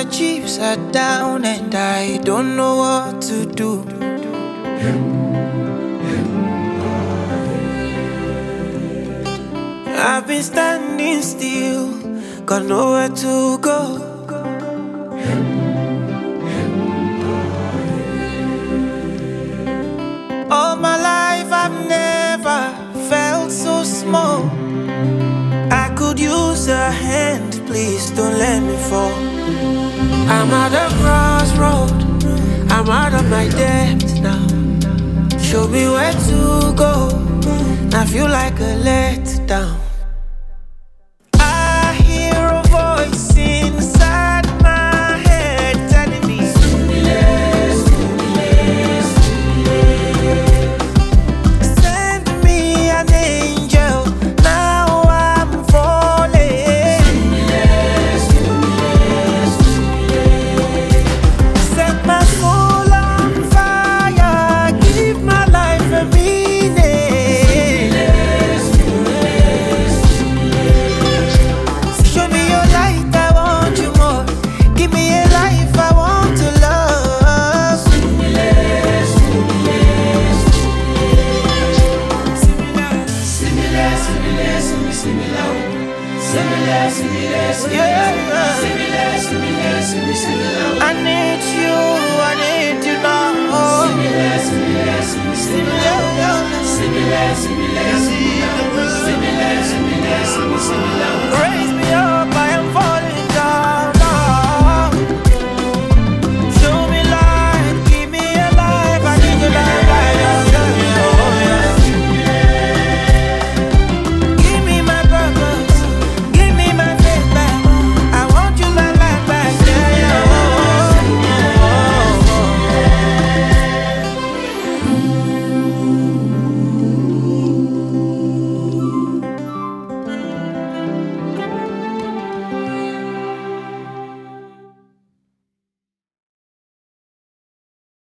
chips are down and I don't know what to do. I've been standing still, got nowhere to go. All my life I've never felt so small. I could use a hand, please don't let me fall. I'm at a crossroad, I'm out of my depth now. Show me where to go, I feel like a letdown.